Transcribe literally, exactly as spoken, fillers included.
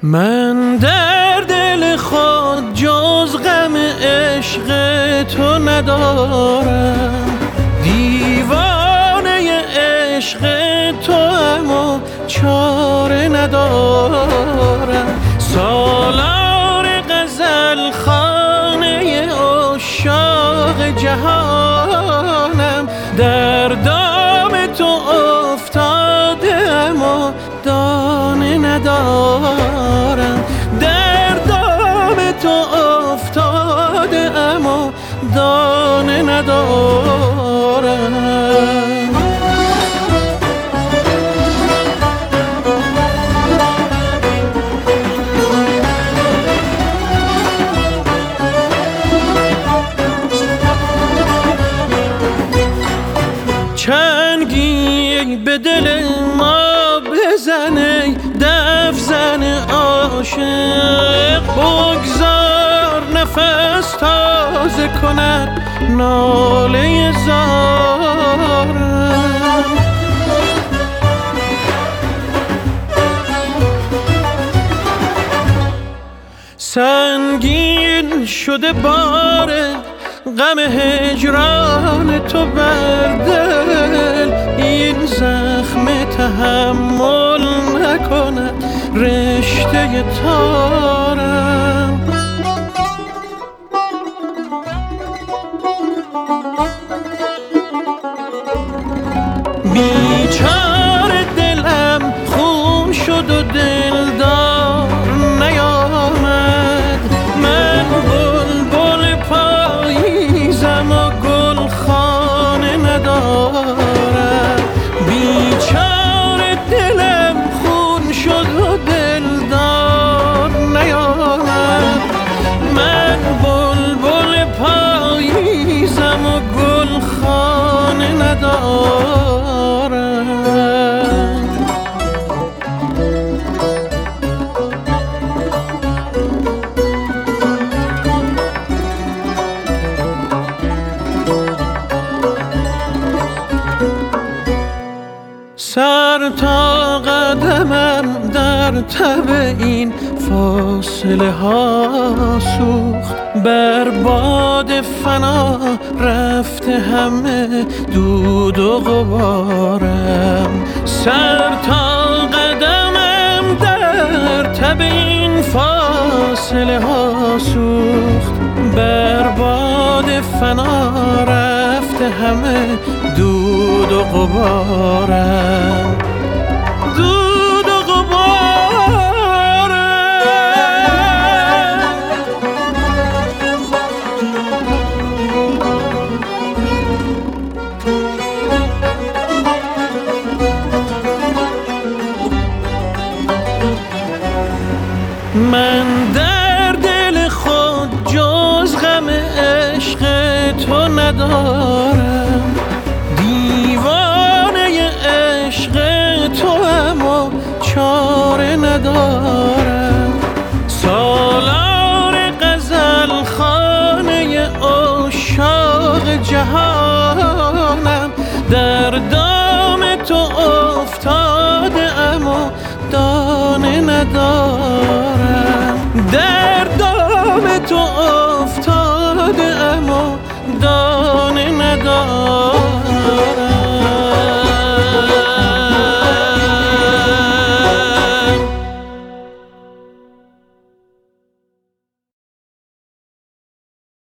من در دل خود جز غم عشق تو ندارم، دیوانه عشق تو اما چاره ندارم. سالار غزل خانه عشاق جهانم، در دام تو افتاده اما دانه ندارم. در دام تو افتاده اما دانه ندارم. چنگی به دل ما بزنه، دف زن عاشق بگذار نفس تازه کند ناله زارم. سنگین شده بار غم هجران تو بر دل، این زخم تحمل نکند رشته تارم. بیچاره دلم خون شد و دلدار نیامد، من بلبل پاییزم و گل خانه ندارم. بیچاره دلم خون شد و دلدار نیامد، من بلبل پاییزم و گل خانه ندارم. سر تا قدمم در تب این فاصله ها سوخت، بر باد فنا رفته همه دود و غبارم. سر تا قدمم در تب این فاصله ها سوخت، بر باد فنا رفته همه دود و غبارم. دود و غبارم. من در دل خود جز غم عشق تو ندارم، دیوانه عشق تو اما چاره ندارم. سالار غزل خانه عشاق جهانم، در دام تو افتاده اما دانه ندارم. در